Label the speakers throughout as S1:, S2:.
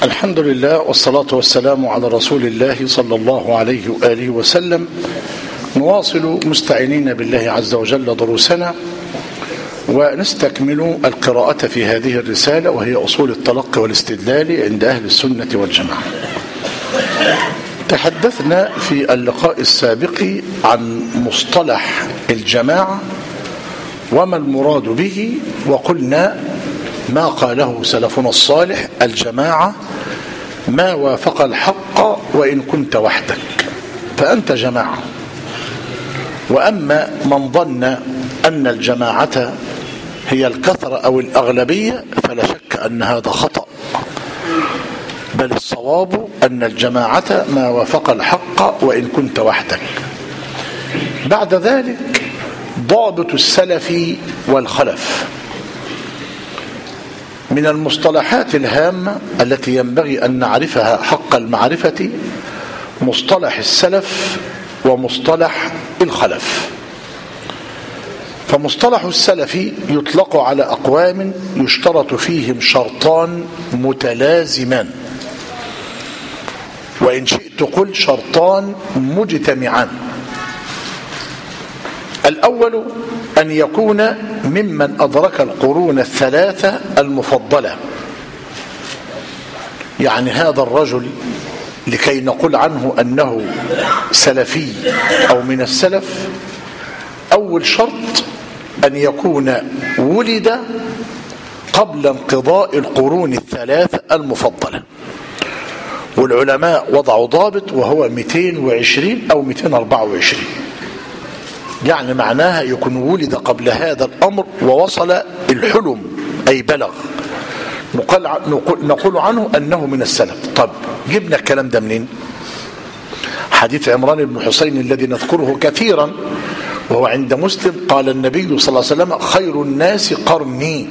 S1: الحمد لله والصلاة والسلام على رسول الله صلى الله عليه وآله وسلم. نواصل مستعينين بالله عز وجل دروسنا ونستكمل القراءة في هذه الرسالة، وهي أصول التلقي والاستدلال عند أهل السنة والجماعة. تحدثنا في اللقاء السابق عن مصطلح الجماعة وما المراد به، وقلنا ما قاله سلفنا الصالح: الجماعة ما وافق الحق وإن كنت وحدك فأنت جماعة. وأما من ظن أن الجماعة هي الكثرة أو الأغلبية فلا شك أن هذا خطأ، بل الصواب أن الجماعة ما وافق الحق وإن كنت وحدك. بعد ذلك ضابط السلف والخلف. من المصطلحات الهامة التي ينبغي أن نعرفها حق المعرفة مصطلح السلف ومصطلح الخلف. فمصطلح السلف يطلق على أقوام يشترط فيهم شرطان متلازمان، وإن شئت قل شرطان مجتمعان. الأول أن يكون ممن أدرك القرون الثلاثة المفضلة، يعني هذا الرجل لكي نقول عنه أنه سلفي أو من السلف أول شرط أن يكون ولد قبل انقضاء القرون الثلاثة المفضلة، والعلماء وضعوا ضابط وهو 220 أو 224، يعني معناها يكون ولد قبل هذا الأمر ووصل الحلم أي بلغ، نقول عنه أنه من السلف. طب جبنا الكلام ده منين؟ حديث عمران بن حسين الذي نذكره كثيرا وهو عند مسلم، قال النبي صلى الله عليه وسلم: خير الناس قرني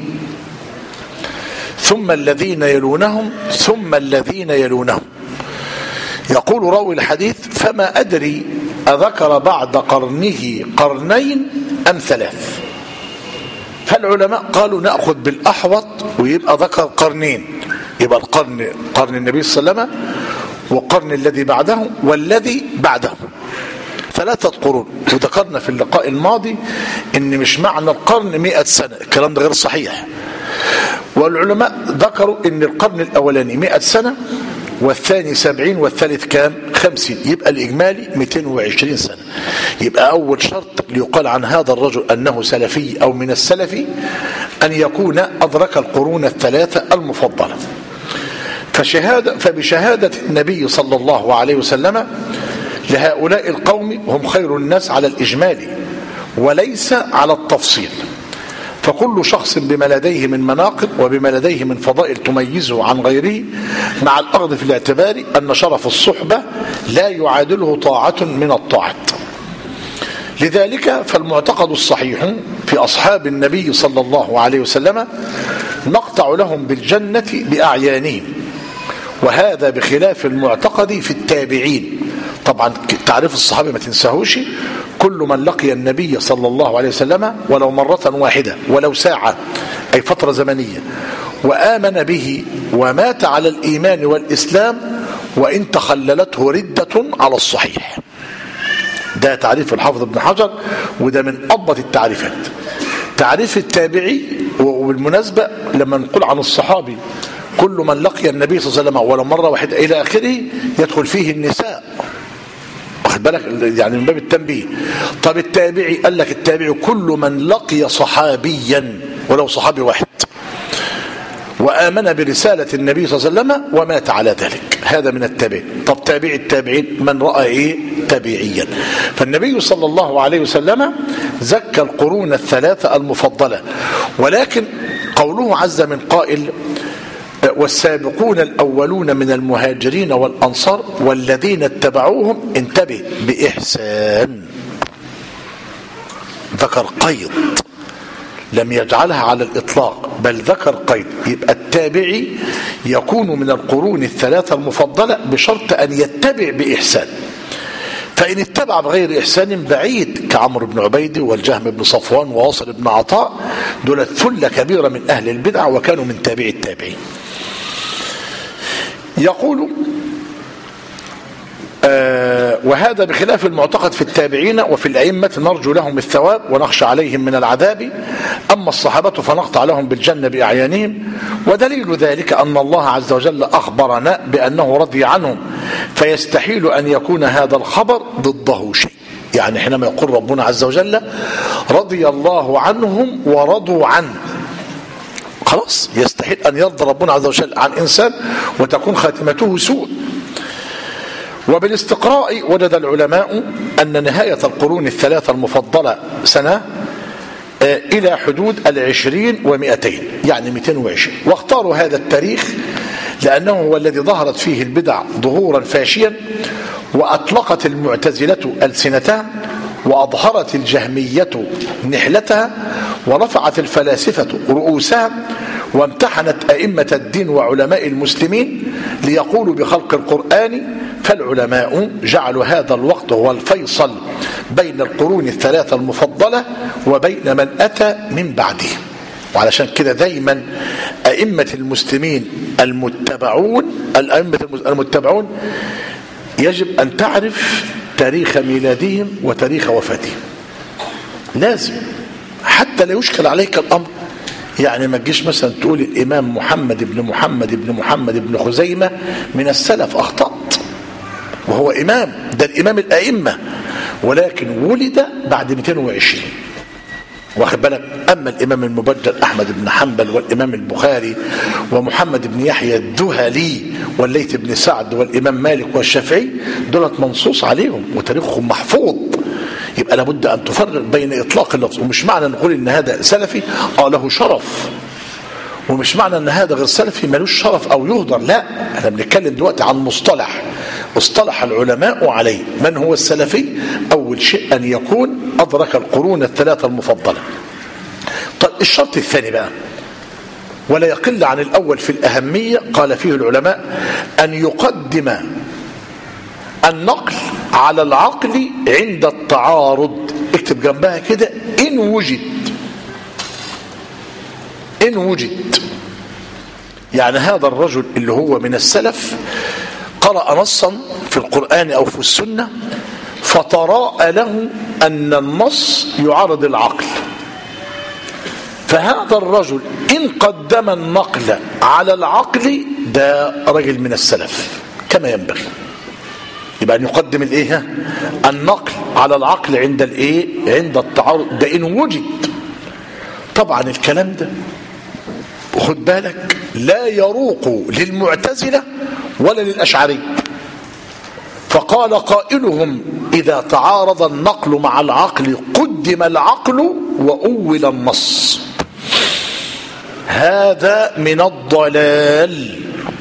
S1: ثم الذين يلونهم ثم الذين يلونهم. يقول راوي الحديث: فما أدري أذكر بعد قرنه قرنين أم ثلاث؟ فالعلماء قالوا نأخذ بالأحوط ويبقى ذكر قرنين، يبقى قرن النبي صلى الله عليه وسلم والقرن الذي بعده والذي بعده، 3 قرون. وذكرنا في اللقاء الماضي ان مش معنى القرن 100 سنة، الكلام ده غير صحيح. والعلماء ذكروا ان القرن الاولاني 100 سنة والثاني 70 والثالث كام؟ 50، يبقى الإجمالي 220 سنة. يبقى أول شرط ليقال عن هذا الرجل أنه سلفي أو من السلف أن يكون أدرك القرون الثلاثة المفضلة. فبشهادة النبي صلى الله عليه وسلم لهؤلاء القوم هم خير الناس على الإجمال وليس على التفصيل، فكل شخص بما لديه من مناقب وبما لديه من فضائل تميزه عن غيره، مع الأخذ في الاعتبار أن شرف الصحبة لا يعادله طاعة من الطاعات. لذلك فالمعتقد الصحيح في أصحاب النبي صلى الله عليه وسلم نقطع لهم بالجنة بأعيانهم، وهذا بخلاف المعتقد في التابعين. طبعا تعريف الصحابة ما تنساهوش: كل من لقي النبي صلى الله عليه وسلم ولو مرة واحدة ولو ساعة، أي فترة زمنية، وآمن به ومات على الإيمان والإسلام وإن تخللته ردة على الصحيح. ده تعريف الحافظ ابن حجر، وده من أضبط التعريفات. تعريف التابعي، وبالمناسبة لما نقول عن الصحابي كل من لقي النبي صلى الله عليه وسلم ولو مرة واحدة إلى آخره، يدخل فيه النساء، واخد بالك، يعني من باب التنبيه. طب التابعي قال لك التابعي كل من لقي صحابيا ولو صحابي واحد وآمن برسالة النبي صلى الله عليه وسلم ومات على ذلك، هذا من التابعين. طب تابعي التابعين من رأى تابعيا. فالنبي صلى الله عليه وسلم زكى القرون الثلاثة المفضلة، ولكن قوله عز من قائل: والسابقون الأولون من المهاجرين والأنصار والذين اتبعوهم، انتبه، بإحسان. ذكر قيد، لم يجعلها على الإطلاق بل ذكر قيد. يبقى التابعي يكون من القرون الثلاثة المفضلة بشرط أن يتبع بإحسان، فإن اتبع بغير إحسان بعيد كعمرو بن عبيد والجهم بن صفوان وواصل بن عطاء، دول ثلة كبيرة من أهل البدع وكانوا من تابع التابعين. يقول وهذا بخلاف المعتقد في التابعين وفي الأئمة نرجو لهم الثواب ونخشى عليهم من العذاب، أما الصحابة فنقطع لهم بالجنة بأعيانهم. ودليل ذلك أن الله عز وجل أخبرنا بأنه رضي عنهم، فيستحيل أن يكون هذا الخبر ضده شيء. يعني حينما يقول ربنا عز وجل رضي الله عنهم ورضوا عنه، خلاص يستحيل أن يرضى ربنا عز وجل عن إنسان وتكون خاتمته سوء. وبالاستقراء وجد العلماء أن نهاية القرون الثلاثة المفضلة سنة إلى حدود 20 و200، يعني 220. واختاروا هذا التاريخ لأنه هو الذي ظهرت فيه البدع ظهورا فاشيا، وأطلقت المعتزلة ألسنتها، وأظهرت الجهمية نحلتها، ورفعت الفلاسفة رؤوسها، وامتحنت أئمة الدين وعلماء المسلمين ليقولوا بخلق القرآن. فالعلماء جعلوا هذا الوقت هو الفيصل بين القرون الثلاثة المفضلة وبين من أتى من بعدهم. وعلشان كده دايما أئمة المسلمين المتبعون يجب أن تعرف تاريخ ميلادهم وتاريخ وفاتهم، لازم، حتى لا يشكل عليك الأمر. يعني ما تجيش مثلا تقول الإمام محمد بن خزيمة من السلف، أخطأت، وهو إمام، ده الإمام الأئمة، ولكن ولد بعد 220، واخد بالك. أما الإمام المبجل أحمد بن حنبل والإمام البخاري ومحمد بن يحيى الذهلي والليث بن سعد والإمام مالك والشافعي، دولت منصوص عليهم وتاريخهم محفوظ. يبقى لابد أن تفرق بين إطلاق اللفظ، ومش معنى نقول إن هذا سلفي له شرف، ومش معنى ان هذا غير سلفي ملوش شرف او يهدر، لا، احنا بنتكلم دلوقتي عن مصطلح اصطلح العلماء عليه. من هو السلفي؟ اول شيء ان يكون ادرك القرون الثلاثة المفضلة. طيب الشرط الثاني بقى ولا يقل عن الاول في الاهمية، قال فيه العلماء ان يقدم النقل على العقل عند التعارض. اكتب جنبها كده ان وجد. يعني هذا الرجل اللي هو من السلف قرأ نصا في القرآن أو في السنة، فتراءى له أن النص يعارض العقل، فهذا الرجل إن قدم النقل على العقل ده رجل من السلف كما ينبغي. يبقى أن يقدم النقل على العقل عند التعارض، ده إن وجد. طبعا الكلام ده خد بالك لا يروق للمعتزلة ولا للأشعري. فقال قائلهم إذا تعارض النقل مع العقل قدم العقل وأول النص، هذا من الضلال،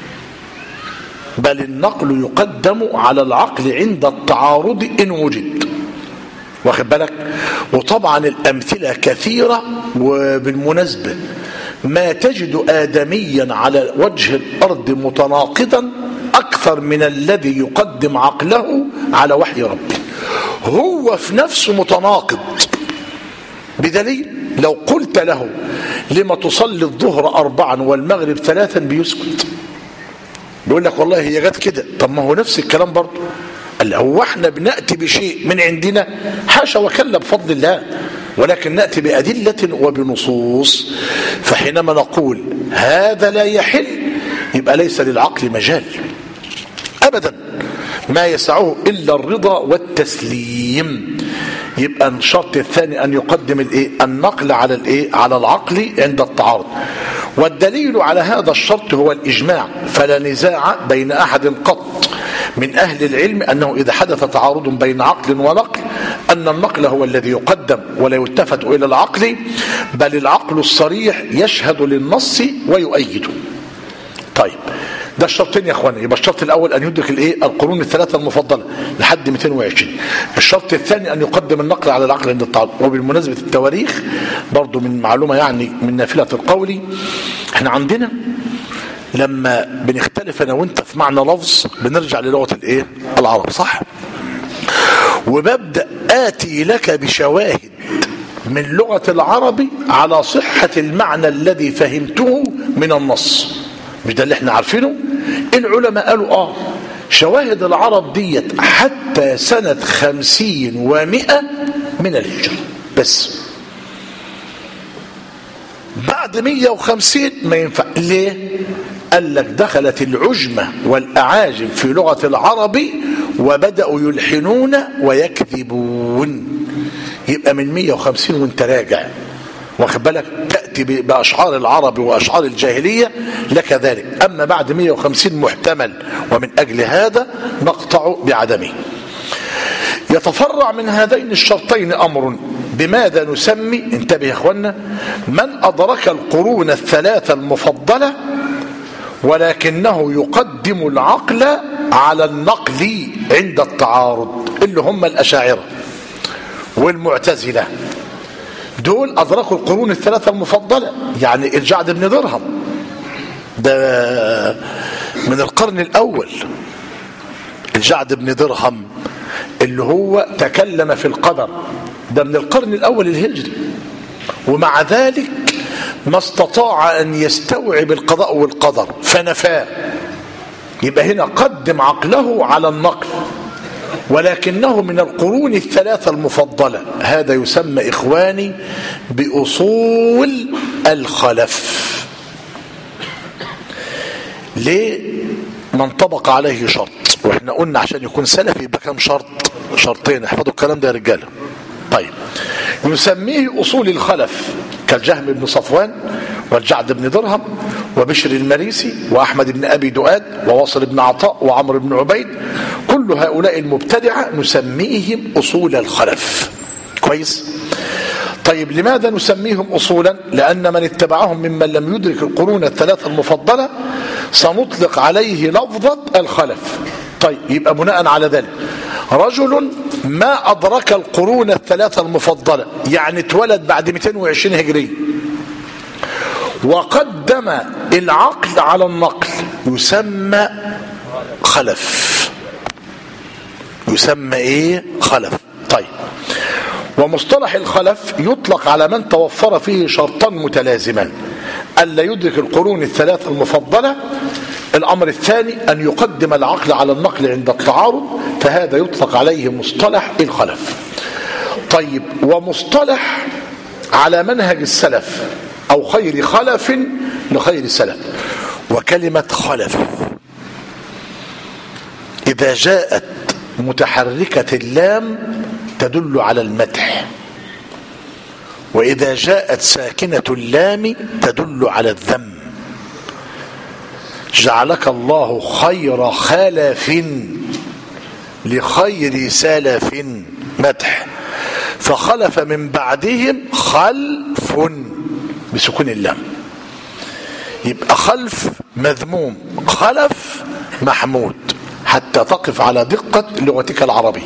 S1: بل النقل يقدم على العقل عند التعارض إن وجد، واخد بالك. وطبعا الأمثلة كثيرة، وبالمناسبة ما تجد آدميا على وجه الأرض متناقضا أكثر من الذي يقدم عقله على وحي ربه، هو في نفسه متناقض. بدليل لو قلت له لما تصلي الظهر 4 والمغرب 3 بيسكت، بيقول لك والله هي جت كده. طب ما هو نفس الكلام برضه، هو احنا بنأتي بشيء من عندنا حاشا وكلا بفضل الله، ولكن نأتي بأدلة وبنصوص. فحينما نقول هذا لا يحل يبقى ليس للعقل مجال أبدا، ما يسعه إلا الرضا والتسليم. يبقى الشرط الثاني أن يقدم النقل على العقل عند التعارض. والدليل على هذا الشرط هو الإجماع، فلا نزاع بين أحد قط من أهل العلم أنه إذا حدث تعارض بين عقل ونقل أن النقل هو الذي يقدم ولا يلتفت إلى العقل، بل العقل الصريح يشهد للنص ويؤيده. طيب ده الشرطين يا اخواني. يبقى الشرط الاول ان يدرك القرون الثلاثه المفضله لحد 220. الشرط الثاني ان يقدم النقل على العقل عند التعارض. وبالمناسبه التواريخ برضو من معلومه يعني من نافله القول، احنا عندنا لما بنختلف انا وانت في معنى لفظ بنرجع للغه العرب، صح؟ وببدا اتي لك بشواهد من لغه العرب على صحه المعنى الذي فهمته من النص. مش ده اللي احنا عارفينه؟ العلماء قالوا شواهد العرب ديت حتى سنة 50 و100 من الهجرة بس. بعد 150 ما ينفع. ليه؟ قال لك دخلت العجمة والأعاجم في لغة العرب وبدأوا يلحنون ويكذبون. يبقى من 150 وانت راجع واخد بالك تأتي بأشعار العرب وأشعار الجاهلية لك ذلك. أما بعد 150 محتمل، ومن أجل هذا نقطع بعدمه. يتفرع من هذين الشرطين أمر بماذا نسمي، انتبه يا اخوانا، من أدرك القرون الثلاثة المفضلة ولكنه يقدم العقل على النقل عند التعارض، اللي هم الأشاعرة والمعتزلة. دول أدركوا القرون الثلاثة المفضلة. يعني الجعد بن درهم ده من القرن الأول، الجعد بن درهم اللي هو تكلم في القدر ده من القرن الأول الهجري، ومع ذلك ما استطاع أن يستوعب القضاء والقدر فنفاه. يبقى هنا قدم عقله على النقل، ولكنه من القرون الثلاثة المفضلة. هذا يسمى إخواني بأصول الخلف. ليه؟ ما انطبق عليه شرط، واحنا قلنا عشان يكون سلفي يبقى كم شرط؟ شرطين. احفظوا الكلام ده يا رجاله. طيب، يسميه أصول الخلف كالجهم بن صفوان والجعد بن درهم وبشر المريسي وأحمد بن أبي دؤاد وواصل بن عطاء وعمر بن عبيد. كل هؤلاء المبتدعة نسميهم أصول الخلف. كويس؟ طيب، لماذا نسميهم أصولا؟ لأن من اتبعهم ممن لم يدرك القرون الثلاثة المفضلة سنطلق عليه لفظة الخلف. طيب، يبقى بناء على ذلك رجل ما أدرك القرون الثلاثة المفضلة، يعني اتولد بعد 220 هجرية وقدم العقل على النقل، يسمى خلف. يسمى ايه؟ خلف. طيب، ومصطلح الخلف يطلق على من توفر فيه شرطان متلازمان: ألا يدرك القرون الثلاثة المفضلة. الأمر الثاني أن يقدم العقل على النقل عند التعارض، فهذا يطلق عليه مصطلح الخلف. طيب، ومصطلح على منهج السلف أو خير خلف لخير سلف. وكلمة خلف إذا جاءت متحركة اللام تدل على المدح، وإذا جاءت ساكنة اللام تدل على الذم. جعلك الله خير خلف لخير سلف، مدح. فخلف من بعدهم خلف بسكون اللام. يبقى خلف مذموم، خلف محمود، حتى تقف على دقة لغتك العربية.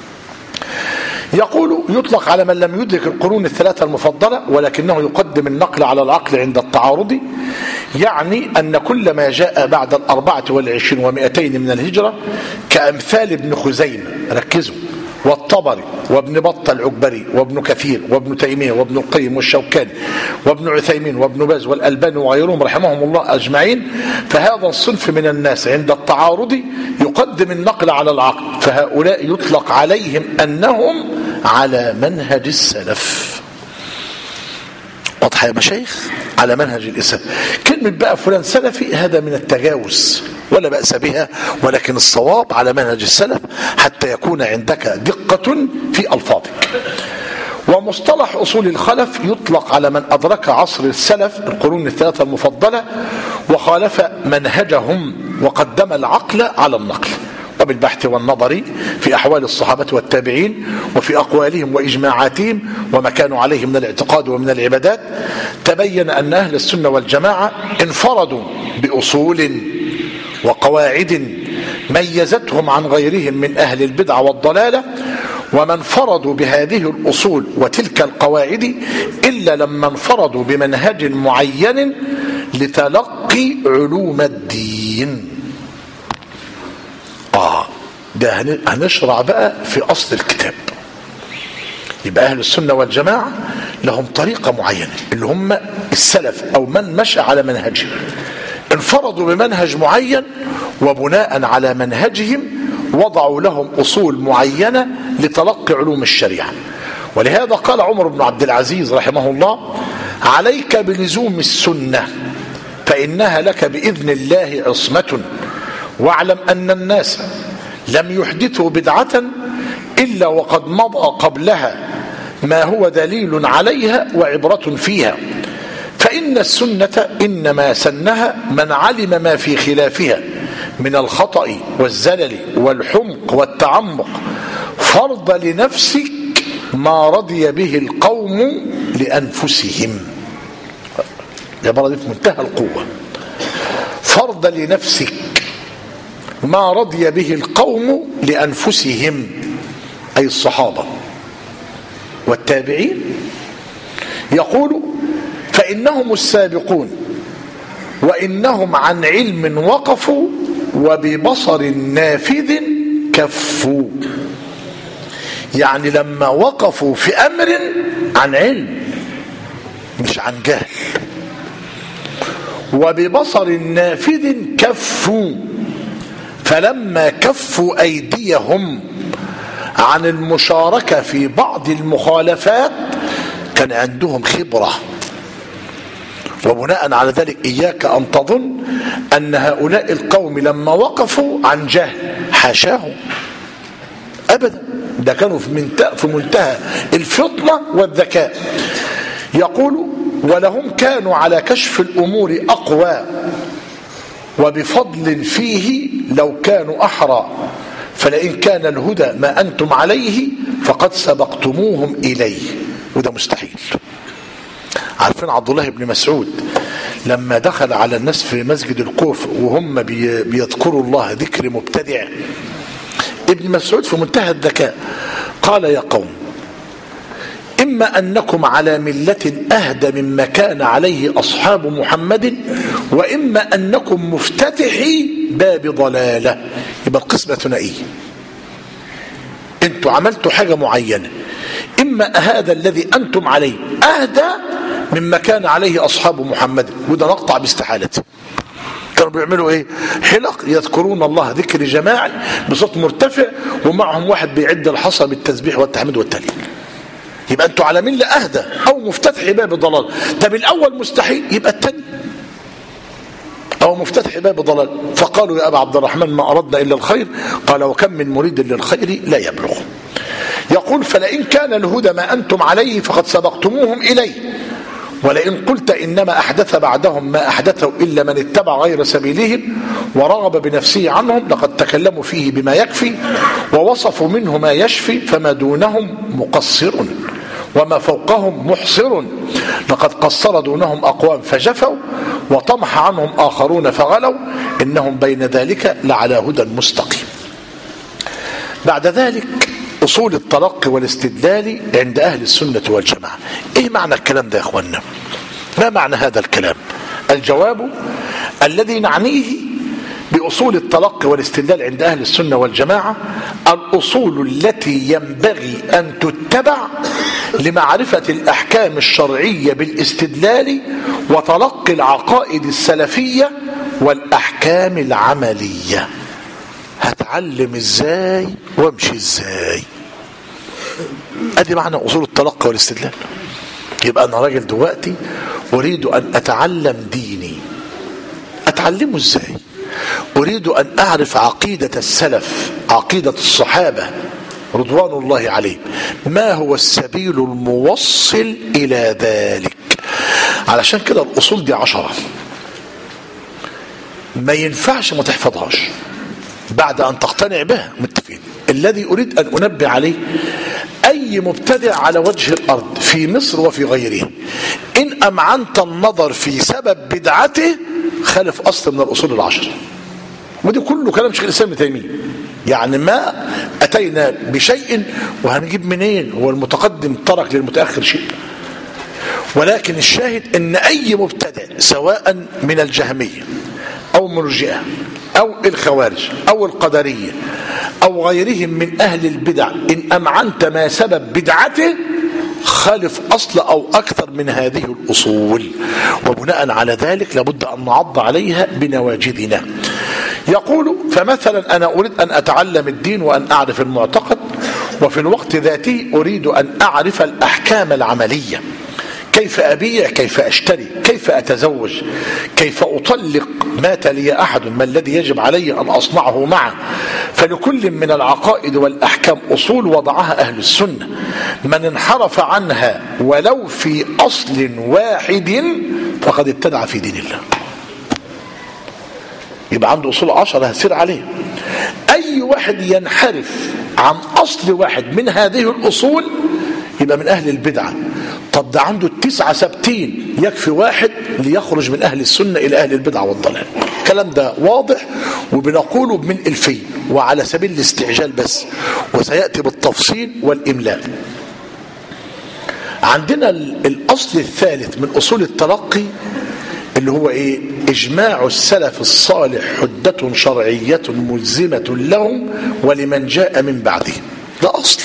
S1: يقول يطلق على من لم يدرك القرون الثلاثة المفضلة ولكنه يقدم النقل على العقل عند التعارض، يعني أن كل ما جاء بعد 24 و200 من الهجرة كأمثال ابن خزيمة، ركزوا، والطبري وابن بطة العكبري وابن كثير وابن تيمية وابن القيم والشوكاني وابن عثيمين وابن باز والألباني وغيرهم رحمهم الله أجمعين، فهذا الصنف من الناس عند التعارض يقدم النقل على العقل، فهؤلاء يطلق عليهم أنهم على منهج السلف. واضح يا مشايخ؟ على منهج الإسلام. كلمة بقى فلان سلفي هذا من التجاوز ولا بأس بها، ولكن الصواب على منهج السلف حتى يكون عندك دقة في ألفاظك. ومصطلح أصول الخلف يطلق على من أدرك عصر السلف القرون الثلاثة المفضلة وخالف منهجهم وقدم العقل على النقل. وبالبحث والنظر في أحوال الصحابة والتابعين وفي أقوالهم وإجماعاتهم وما كانوا عليه من الاعتقاد ومن العبادات، تبين أن أهل السنة والجماعة انفردوا بأصول وقواعد ميزتهم عن غيرهم من أهل البدع والضلالة، وما انفردوا بهذه الأصول وتلك القواعد إلا لما انفردوا بمنهج معين لتلقي علوم الدين. ده هنشرع بقى في أصل الكتاب. يبقى أهل السنة والجماعة لهم طريقة معينة اللي هم السلف أو من مشى على منهجه. انفرضوا بمنهج معين، وبناء على منهجهم وضعوا لهم أصول معينة لتلقي علوم الشريعة. ولهذا قال عمر بن عبد العزيز رحمه الله: عليك بلزوم السنة فإنها لك بإذن الله عصمة، واعلم أن الناس لم يحدثوا بدعة إلا وقد مضى قبلها ما هو دليل عليها وعبرة فيها، فإن السنة إنما سنها من علم ما في خلافها من الخطأ والزلل والحمق والتعمق. فرض لنفسك ما رضي به القوم لأنفسهم. العبارة دي في منتهى القوة. فرض لنفسك ما رضي به القوم لأنفسهم، أي الصحابة والتابعين. يقول: فإنهم السابقون، وإنهم عن علم وقفوا، وببصر نافذ كفوا. يعني لما وقفوا في أمر عن علم مش عن جهل. وببصر نافذ كفوا، فلما كفوا أيديهم عن المشاركة في بعض المخالفات كان عندهم خبرة. وبناء على ذلك إياك أن تظن أن هؤلاء القوم لما وقفوا عن جهل، حاشاهم أبدا، ده كانوا في منتهى الفطنة والذكاء. يقول: ولهم كانوا على كشف الأمور أقوى، وبفضل فيه لو كانوا أحرى، فلئن كان الهدى ما أنتم عليه فقد سبقتموهم إليه. وده مستحيل. عارفين عبد الله بن مسعود لما دخل على الناس في مسجد الكوفة وهم بيذكروا الله ذكر مبتدع، ابن مسعود في منتهى الذكاء قال: يا قوم، إما أنكم على ملة أهدى مما كان عليه أصحاب محمد، وإما أنكم مفتتحي باب ضلالة. يبقى القسمة ثنائية. انتوا عملتوا حاجة معينة، إما هذا الذي أنتم عليه أهدى مما كان عليه أصحاب محمد، وده نقطع باستحالته. كانوا بيعملوا ايه؟ حلق يذكرون الله ذكر جماعي بصوت مرتفع، ومعهم واحد بيعد الحصى بالتسبيح والتحميد والتهليل. يبقى انتوا على ملة أهدى أو مفتتح باب الضلال. طب الأول مستحيل، يبقى الثاني أو مفتتح باب ضلال. فقالوا: يا أبا عبد الرحمن ما أردنا إلا الخير. قال: وكم من مريد للخير لا يبلغ. يقول: فلئن كان الهدى ما أنتم عليه فقد سبقتموهم إليه، ولئن قلت إنما أحدث بعدهم ما أحدثوا إلا من اتبع غير سبيلهم ورغب بنفسه عنهم لقد تكلموا فيه بما يكفي ووصفوا منه ما يشفي، فما دونهم مقصر وما فوقهم محصر، لقد قصر دونهم أقوام فجفوا وطمح عنهم آخرون فغلوا، إنهم بين ذلك لعلى هدى مستقيم. بعد ذلك أصول التلقي والاستدلال عند أهل السنة والجماعة. إيه معنى الكلام ده يا أخوانا؟ ما معنى هذا الكلام؟ الجواب: الذي نعنيه بأصول التلقي والاستدلال عند أهل السنة والجماعة الأصول التي ينبغي أن تتبع لمعرفة الأحكام الشرعية بالاستدلال وتلقي العقائد السلفية والأحكام العملية. هتعلم ازاي وامشي ازاي. ادي معنى اصول التلقي والاستدلال. يبقى انا راجل دلوقتي اريد ان اتعلم ديني، اتعلمه ازاي؟ اريد ان اعرف عقيدة السلف، عقيدة الصحابة رضوان الله عليهم، ما هو السبيل الموصل الى ذلك. علشان كده الاصول دي 10، ما ينفعش ما تحفظهاش بعد أن تقتنع بها. متفقين؟ الذي أريد أن أنبه عليه: أي مبتدع على وجه الأرض في مصر وفي غيره إن أمعنت النظر في سبب بدعته خالف أصل من الأصول 10. ودي كله كلام شيخ الإسلام ابن تيمية. يعني ما أتينا بشيء وهنجيب منين؟ هو المتقدم ترك للمتأخر شيء. ولكن الشاهد أن أي مبتدع سواء من الجهمية أو مرجئة أو الخوارج أو القدرية أو غيرهم من أهل البدع إن أمعنت ما سبب بدعته خالف أصل أو أكثر من هذه الأصول، وبناء على ذلك لابد أن نعض عليها بنواجذنا. يقول: فمثلا أنا أريد أن أتعلم الدين وأن أعرف المعتقد، وفي الوقت ذاته أريد أن أعرف الأحكام العملية، كيف أبيع، كيف أشتري، كيف أتزوج، كيف أطلق، مات لي أحد، ما الذي يجب علي أن أصنعه معه. فلكل من العقائد والأحكام أصول وضعها أهل السنة، من انحرف عنها ولو في أصل واحد فقد ابتدع في دين الله. يبقى عنده أصول 10 هسير عليه. أي واحد ينحرف عن أصل واحد من هذه الأصول يبقى من أهل البدعة. طب ده عنده 9 ثابتين، يكفي واحد ليخرج من أهل السنة إلى أهل البدعة والضلال. الكلام ده واضح وبنقوله من الفي وعلى سبيل الاستعجال بس، وسيأتي بالتفصيل والإملاء. عندنا الأصل الثالث من أصول التلقي اللي هو إيه؟ إجماع السلف الصالح حجة شرعية ملزمة لهم ولمن جاء من بعدهم. ده أصل.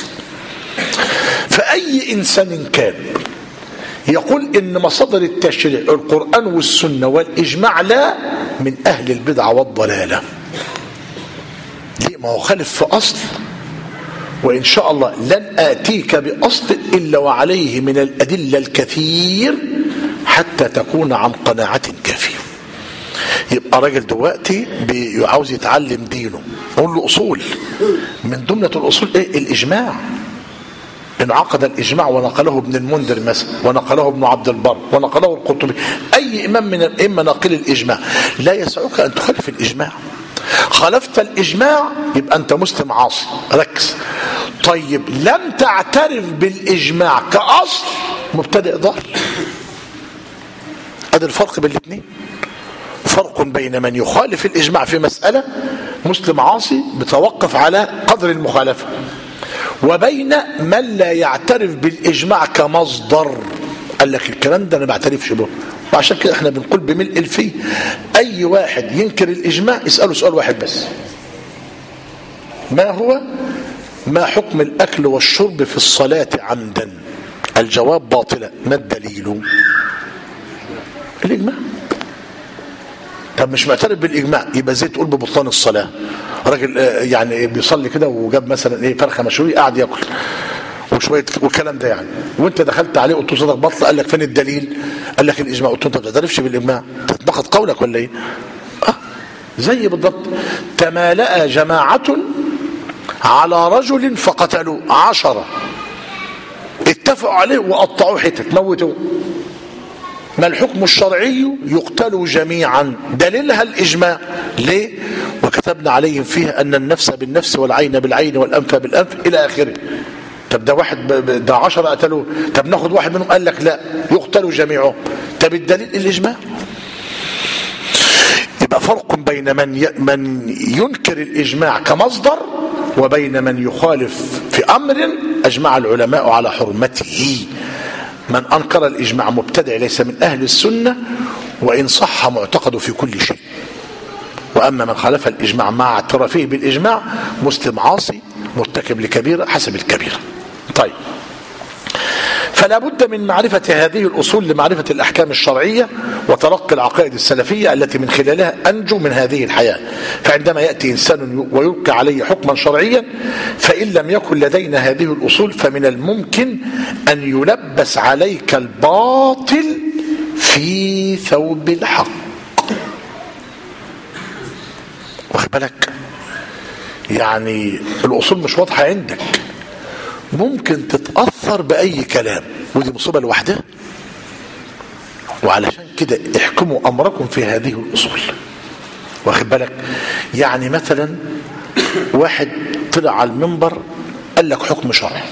S1: فأي إنسان كان يقول إن مصادر التشريع القرآن والسنة والإجماع لا، من أهل البدعة والضلالة. ليه؟ ما هو خالف في أصل، وإن شاء الله لن آتيك بأصل إلا وعليه من الأدلة الكثير حتى تكون عن قناعة كافية. يبقى راجل دلوقتي عاوز يتعلم دينه، نقول له أصول، من ضمن الأصول إيه؟ الإجماع. انعقد الإجماع ونقله ابن المنذر مثلا، ونقله ابن عبد البر، ونقله القرطبي، أي إمام من الأئمة ناقل الإجماع. لا يسعك أن تخالف الإجماع. خالفت الإجماع يبقى أنت مسلم عاصي. ركز. طيب لم تعترف بالإجماع كأصل، مبتدئ ضال. هذا الفرق بين الاثنين. فرق بين من يخالف الإجماع في مسألة مسلم عاصي بتوقف على قدر المخالفة، وبين من لا يعترف بالإجماع كمصدر. قال لك الكلام ده أنا ما بعترفش به. وعشان كده احنا بنقول بملء الفي: أي واحد ينكر الإجماع اسأله سؤال واحد بس: ما هو؟ ما حكم الأكل والشرب في الصلاة عمدا؟ الجواب: باطلة. ما الدليل؟ الإجماع. طب مش معترف بالإجماع، يبقى زي تقول ببطلان الصلاة. راجل يعني بيصلي كده وجاب مثلا ايه فرخة مشوية قاعد ياكل وشوية والكلام ده يعني، وانت دخلت عليه قلت له صدق بطل، قال لك فين الدليل؟ قال لك الإجماع. قلت له انت ما بتعترفش بالإجماع، تتناقض قولك ولا ايه؟ زي بالضبط. تمالأ جماعة على رجل فقتلوا 10، اتفقوا عليه وقطعوه حتت موتوه. ما الحكم الشرعي؟ يقتلوا جميعا. دليلها الإجماع. ليه؟ وكتبنا عليهم فيها أن النفس بالنفس والعين بالعين والأنف بالأنف إلى آخره. طب ده واحد، ده 10 قتلوه، طب ناخد واحد منهم، قال لك لا، يقتلوا جميعهم. طب الدليل الإجماع. يبقى فرق بين من ينكر الإجماع كمصدر وبين من يخالف في أمر أجمع العلماء على حرمته. من أنكر الإجماع مبتدع ليس من أهل السنة، وإن صح معتقده في كل شيء. وأما من خالف الإجماع مع اعترافه بالإجماع مسلم عاصي مرتكب لكبيرة حسب الكبيرة. طيب، فلا بد من معرفة هذه الأصول لمعرفة الأحكام الشرعية وتلقي العقائد السلفية التي من خلالها أنجو من هذه الحياة. فعندما يأتي إنسان ويلقي عليه حكما شرعيا، فإن لم يكن لدينا هذه الأصول فمن الممكن أن يلبس عليك الباطل في ثوب الحق. واخد بالك؟ يعني الأصول مش واضحة عندك، ممكن تتأثر بأي كلام، ودي مصيبة لوحدها. وعلشان كده احكموا أمركم في هذه الأصول. واخد بالك؟ يعني مثلا واحد طلع على المنبر قال لك حكم شرعي.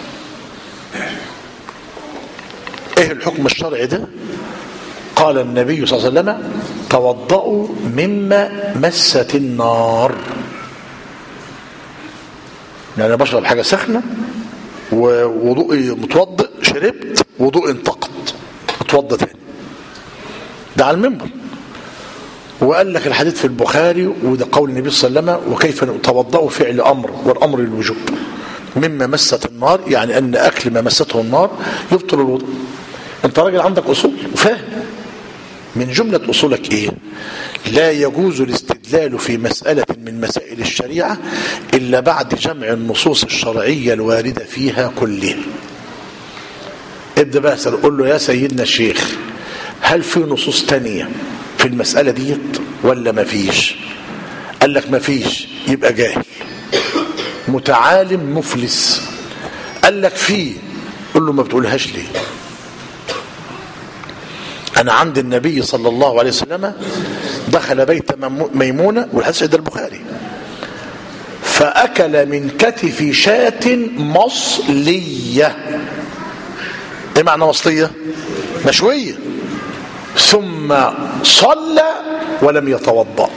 S1: ايه الحكم الشرعي ده؟ قال النبي صلى الله عليه وسلم: توضؤوا مما مست النار. يعني بشرب حاجة سخنة ووضوئي متوضئ، شربت وضوئي انتقد، اتوضى تاني. ده على المنبر. وقال لك الحديث في البخاري، وده قول النبي صلى الله عليه وسلم: وكيف توضأوا فعل أمر، والأمر للوجوب. مما مست النار، يعني أن أكل ما مسته النار يبطل الوضوء. أنت راجل عندك أصول وفاهم. من جملة أصولك إيه؟ لا يجوز الاستدلال في مسألة من مسائل الشريعة إلا بعد جمع النصوص الشرعية الواردة فيها كلها. ابدأ بقى قول له يا سيدنا الشيخ، هل في نصوص تانية في المسألة ديت ولا ما فيش؟ قال لك ما فيش، يبقى جاهل متعالم مفلس. قال لك فيه، قل له ما بتقولهاش ليه؟ أنا عند النبي صلى الله عليه وسلم دخل بيت ميمونة، والحديث عند البخاري، فأكل من كتف شاة مصلية. ايه معنى مصلية؟ مشوية. ثم صلى ولم يتوضأ.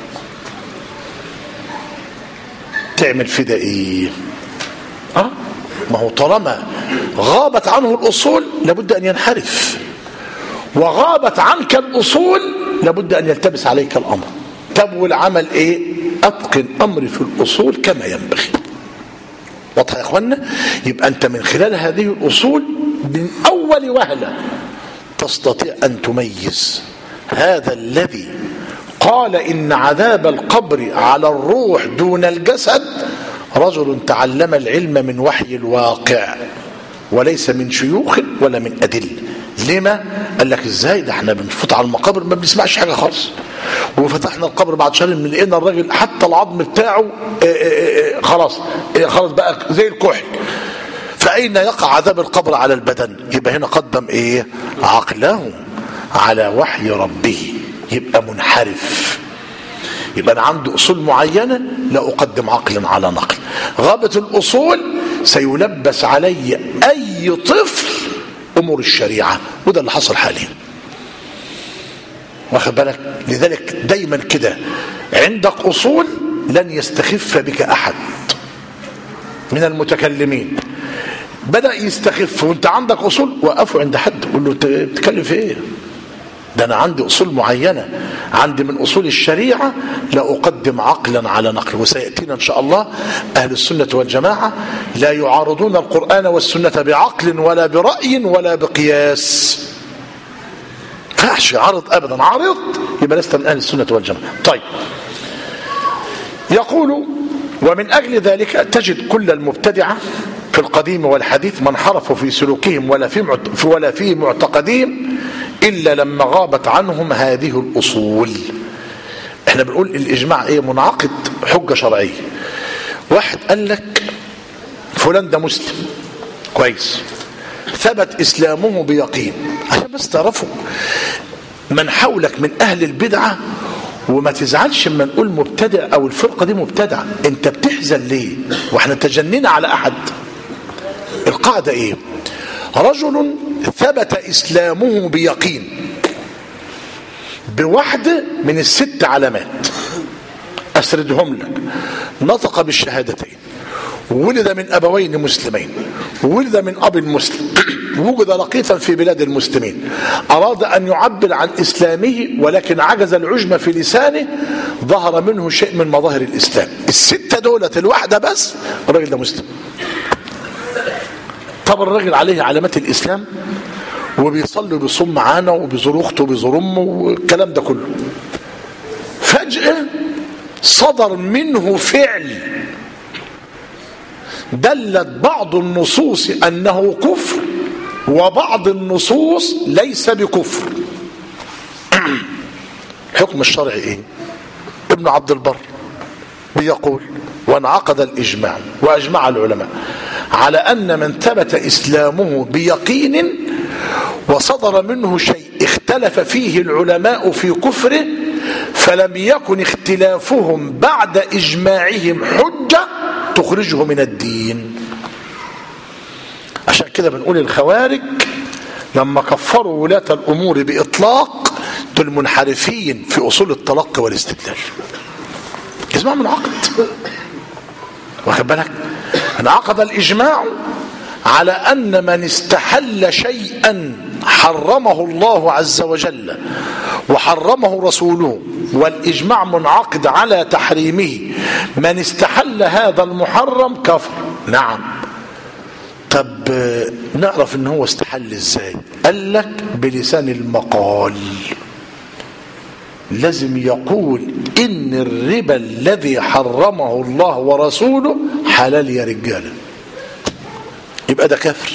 S1: تعمل في ده ايه؟ ما هو طالما غابت عنه الأصول لابد أن ينحرف، وغابت عنك الأصول لابد أن يلتبس عليك الأمر. طب والعمل ايه؟ أتقن أمر في الأصول كما ينبغي. واضح يا اخوانا؟ يبقى أنت من خلال هذه الأصول من أول وهلة تستطيع أن تميز هذا الذي قال إن عذاب القبر على الروح دون الجسد رجل تعلم العلم من وحي الواقع وليس من شيوخ ولا من أدل. لما؟ قال لك ازاي؟ ده احنا بنفوت على المقابر ما بنسمعش حاجة خالص، وفتحنا القبر بعد شهر من لقينا الراجل حتى العظم بتاعه خلاص بقى زي الكحل. فأين يقع عذاب القبر على البدن؟ يبقى هنا قدم ايه؟ عقله على وحي ربه، يبقى منحرف. يبقى أنا عندي أصول معينة لا أقدم عقلا على نقل. غابت الأصول سيلبس علي أي طفل أمور الشريعة، وده اللي حصل حاليا. واخد بالك؟ لذلك دايما كده عندك أصول لن يستخف بك أحد من المتكلمين. بدأ يستخف وانت عندك أصول، وقفوا عند حد قول له تتكلم في ايه؟ ده أنا عندي أصول معينة، عندي من أصول الشريعة لا أقدم عقلا على نقل. وسيأتينا إن شاء الله أهل السنة والجماعة لا يعارضون القرآن والسنة بعقل ولا برأي ولا بقياس. فحش عرض أبدا، عارض يبقى لست من أهل السنة والجماعة. طيب، يقول ومن أجل ذلك تجد كل المبتدعة في القديم والحديث من حرفوا في سلوكهم ولا في معتقدهم إلا لما غابت عنهم هذه الأصول. احنا بنقول الإجماع ايه؟ منعقد حجة شرعية. واحد قال لك فلان ده مسلم كويس، ثبت إسلامه بيقين، عشان بس تعرفوا من حولك من أهل البدعة، وما تزعلش لما نقول مبتدع أو الفرقة دي مبتدعة. انت بتحزن ليه؟ واحنا تجنينا على أحد. القاعدة ايه؟ رجل ثبت إسلامه بيقين بواحدة من الست علامات أسردهم لك. نطق بالشهادتين، ولد من أبوين مسلمين، ولد من أب مسلم، وجد لقيطا في بلاد المسلمين، أراد أن يعبر عن إسلامه ولكن عجز العجم في لسانه، ظهر منه شيء من مظاهر الإسلام. الستة دولة الواحدة بس الراجل ده مسلم. طب الراجل عليه علامات الإسلام وبيصلي وبيصوم معانا وبيزور أخته وبيزور أمه والكلام ده كله، فجأة صدر منه فعل دلت بعض النصوص أنه كفر وبعض النصوص ليس بكفر. حكم الشرع إيه؟ ابن عبد البر بيقول وانعقد الإجماع وأجمع العلماء على أن من ثبت إسلامه بيقين وصدر منه شيء اختلف فيه العلماء في كفره، فلم يكن اختلافهم بعد إجماعهم حجة تخرجه من الدين. عشان كده بنقول الخوارج لما كفروا ولاة الأمور بإطلاق دول منحرفين في أصول التلقي والاستدلال. إجماع منعقد، واخد بالك؟ انعقد الإجماع على أن من استحل شيئا حرمه الله عز وجل وحرمه رسوله، والإجماع منعقد على تحريمه، من استحل هذا المحرم كفر. نعم، طب نعرف ان هو استحل ازاي؟ قال لك بلسان المقال، لازم يقول ان الربا الذي حرمه الله ورسوله حلال يا رجاله، يبقى ده كافر.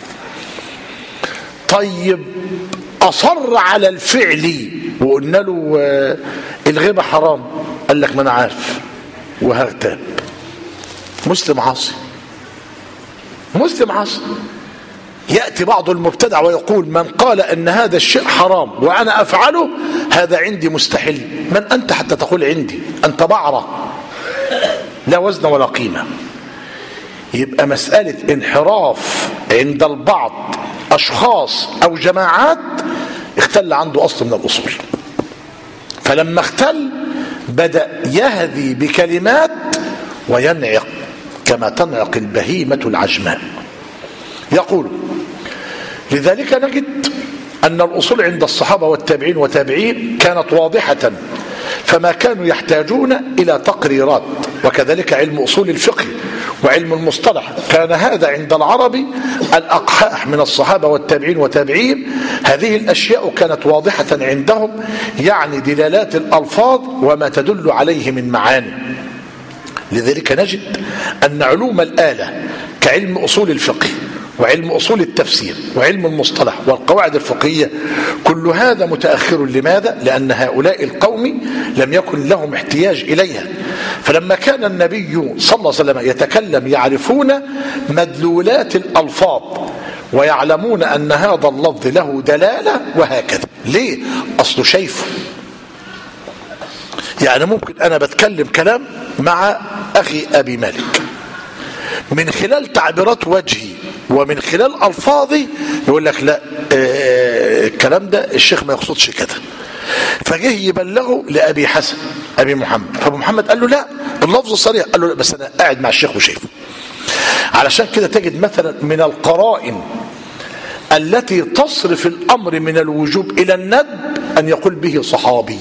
S1: طيب اصر على الفعل وقلنا له الغيبه حرام، قال لك ما انا عارف وهغتاب، مسلم عاصي، مسلم عاصي. يأتي بعض المبتدع ويقول من قال أن هذا الشيء حرام وأنا أفعله هذا عندي مستحيل. من أنت حتى تقول عندي؟ أنت بعرة لا وزن ولا قيمة. يبقى مسألة انحراف عند البعض أشخاص أو جماعات اختل عنده أصل من الأصول، فلما اختل بدأ يهذي بكلمات وينعق كما تنعق البهيمة العجماء. يقول لذلك نجد أن الأصول عند الصحابة والتابعين وتابعين كانت واضحة، فما كانوا يحتاجون إلى تقريرات. وكذلك علم أصول الفقه وعلم المصطلح كان هذا عند العرب الأقحاح من الصحابة والتابعين وتابعين. هذه الأشياء كانت واضحة عندهم، يعني دلالات الألفاظ وما تدل عليه من معاني. لذلك نجد أن علوم الآلة كعلم أصول الفقه وعلم أصول التفسير وعلم المصطلح والقواعد الفقهية كل هذا متأخر. لماذا؟ لأن هؤلاء القوم لم يكن لهم احتياج إليها، فلما كان النبي صلى الله عليه وسلم يتكلم يعرفون مدلولات الألفاظ ويعلمون أن هذا اللفظ له دلالة وهكذا. ليه؟ أصله شايفه. يعني ممكن أنا بتكلم كلام مع أخي أبي مالك، من خلال تعبيرات وجهي ومن خلال ألفاظي يقول لك لا الكلام ده الشيخ ما يقصدش كده، فجه يبلغه لأبي حسن أبي محمد، فأبو محمد قال له لا اللفظ صريح، قال له لا بس أنا قاعد مع الشيخ وشايفه. علشان كده تجد مثلا من القرائن التي تصرف الأمر من الوجوب إلى الندب أن يقول به صحابي،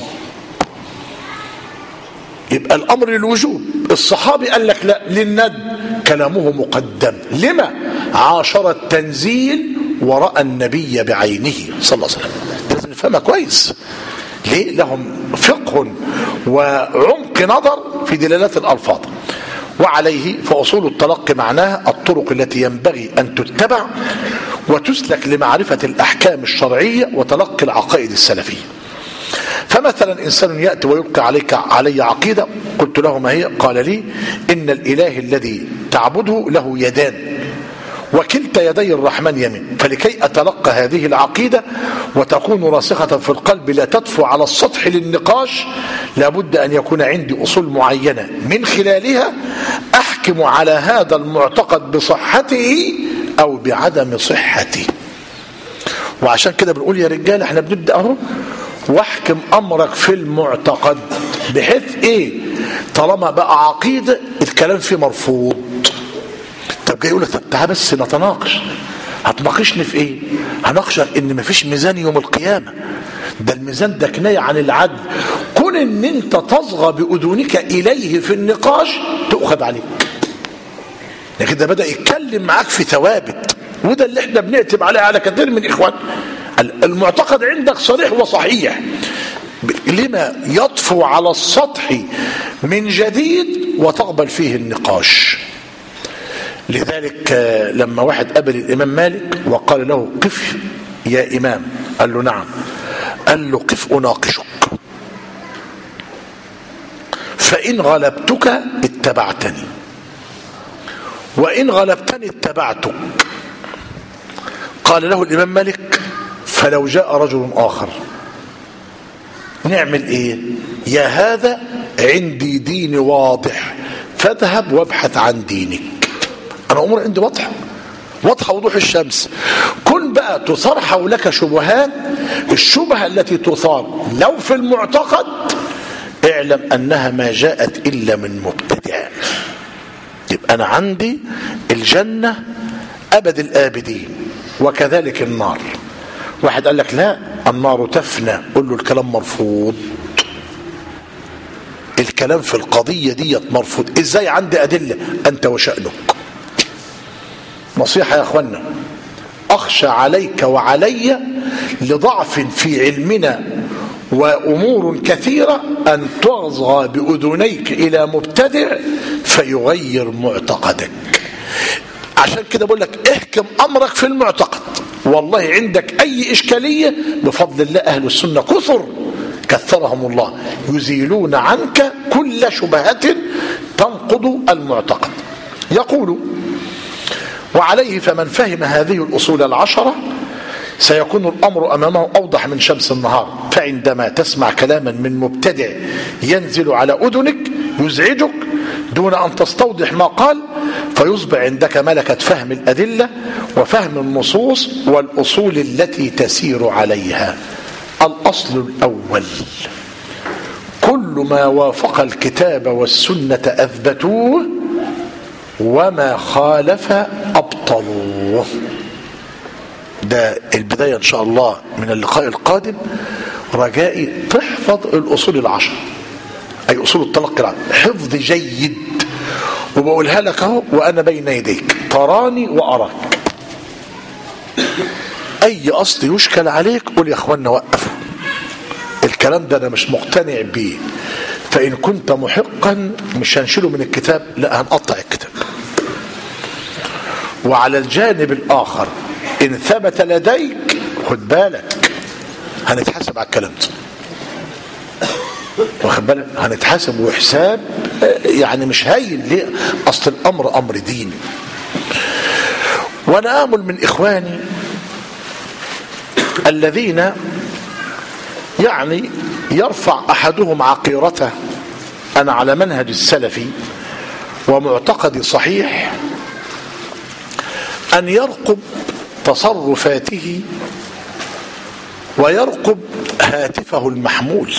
S1: يبقى الأمر للوجوب، الصحابي قال لك لا للندب، كلامه مقدم. لما؟ عاشر التنزيل ورأى النبي بعينه صلى الله عليه وسلم. لازم نفهمها كويس. ليه؟ لهم فقه وعمق نظر في دلالات الألفاظ. وعليه فأصول التلقي معناها الطرق التي ينبغي أن تتبع وتسلك لمعرفة الأحكام الشرعية وتلقي العقائد السلفية. فمثلا إنسان يأتي ويلقي علي عقيدة، قلت له ما هي؟ قال لي إن الإله الذي تعبده له يدان وكلتا يدي الرحمن يمين، فلكي أتلقى هذه العقيدة وتكون راسخة في القلب لا تطفو على السطح للنقاش لابد أن يكون عندي أصول معينة من خلالها أحكم على هذا المعتقد بصحته أو بعدم صحته. وعشان كده بنقول يا رجال احنا بنبدأ اهو واحكم امرك في المعتقد، بحيث ايه؟ طالما بقى عقيدة الكلام فيه مرفوض. طب جاي يقول لك طب تعال بس نتناقش. هتناقشني في ايه؟ هناقشك ان مفيش ميزان يوم القيامة، ده الميزان ده كناية عن العدل. كون ان انت تصغى باذنك اليه في النقاش تؤخذ عليك، لكن ده بدأ يتكلم معاك في ثوابت، وده اللي احنا بنعتب عليه على كثير من اخوان. المعتقد عندك صريح وصحيح، لما يطفو على السطح من جديد وتقبل فيه النقاش. لذلك لما واحد قابل الإمام مالك وقال له قف يا إمام، قال له نعم، قال له قف أناقشك، فإن غلبتك اتبعتني وإن غلبتني اتبعتك. قال له الإمام مالك فلو جاء رجل آخر نعمل ايه؟ يا هذا عندي دين واضح فاذهب وابحث عن دينك. انا امور عندي واضحه وضوح الشمس. كن بقى تثار حولك شبهات، الشبهه التي تثار لو في المعتقد اعلم انها ما جاءت الا من مبتدع. يبقى انا عندي الجنه ابد الابدين وكذلك النار. واحد قال لك لا النار تفنى، قل له الكلام مرفوض، الكلام في القضية دي مرفوض. ازاي؟ عندي أدلة، أنت وشأنك. نصيحة يا أخوانا، أخشى عليك وعلي لضعف في علمنا وأمور كثيرة أن تصغى بأذنيك إلى مبتدع فيغير معتقدك. عشان كده بقول لك احكم أمرك في المعتقد. والله عندك أي إشكالية بفضل الله أهل السنة كثرهم الله يزيلون عنك كل شبهة تنقض المعتقد. يقول: وعليه فمن فهم هذه الأصول العشرة سيكون الأمر أمامه أوضح من شمس النهار. فعندما تسمع كلاما من مبتدع ينزل على أذنك يزعجك دون أن تستوضح ما قال، فيصبح عندك ملكة فهم الأدلة وفهم النصوص والأصول التي تسير عليها. الأصل الأول: كل ما وافق الكتاب والسنة أثبتوه وما خالف أبطلوه. ده البداية إن شاء الله من اللقاء القادم. رجائي تحفظ الأصول العشر، أي أصول التلقي العام، حفظ جيد، وبقولها لك اهو وأنا بين يديك تراني وأراك. أي أصل يشكل عليك قول يا أخوانا وقفوا الكلام ده، أنا مش مقتنع بيه، فإن كنت محقا مش هنشيله من الكتاب، لا هنقطع الكتاب. وعلى الجانب الآخر إن ثبت لديك خد بالك هنتحاسب على الكلام ده، واخد بالك، هنتحاسب وحساب يعني مش هين. ليه؟ أصل الأمر أمر دين. وأنا آمل من إخواني الذين يعني يرفع أحدهم عقيرته أنا على منهج السلفي ومعتقدي صحيح أن يرقب تصرفاته ويرقب هاتفه المحمول،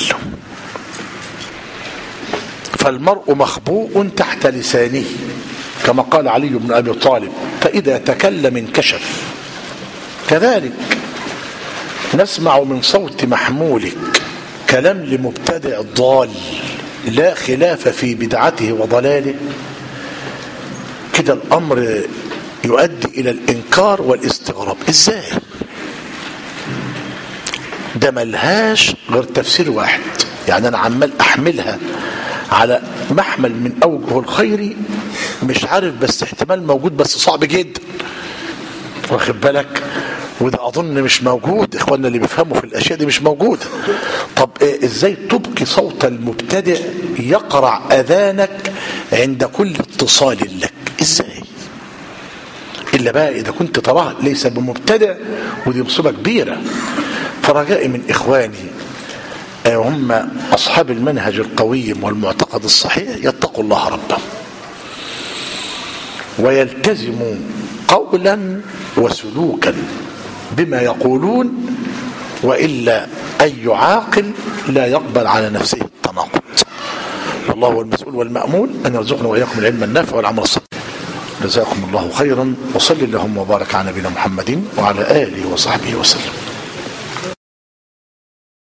S1: فالمرء مخبوء تحت لسانه كما قال علي بن أبي طالب: فإذا تكلم انكشف. كذلك نسمع من صوت محمولك كلام لمبتدع ضال لا خلاف في بدعته وضلاله، كده الأمر يؤدي إلى الإنكار والاستغراب. إزاي؟ ده ملهاش غير تفسير واحد، يعني أنا عمال أحملها على محمل من أوجه الخير مش عارف، بس احتمال موجود بس صعب جدا، واخد بالك، وده أظن مش موجود. إخواننا اللي بيفهموا في الأشياء دي مش موجودة. طب إزاي تبقي صوت المبتدع يقرع أذانك عند كل اتصال لك؟ إزاي؟ إلا بقى إذا كنت تراه ليس بمبتدع، ودي مصيبة كبيرة. فرجائي من إخواني هم أصحاب المنهج القويم والمعتقد الصحيح يتقوا الله ربهم ويلتزموا قولا وسلوكا بما يقولون، وإلا أي عاقل لا يقبل على نفسه التناقض. والله هو المسؤول والمأمول أن يرزقنا وإياكم العلم النافع والعمل الصالح. جزاكم الله خيرا، وصل اللهم وبارك على نبينا محمد وعلى آله وصحبه وسلم.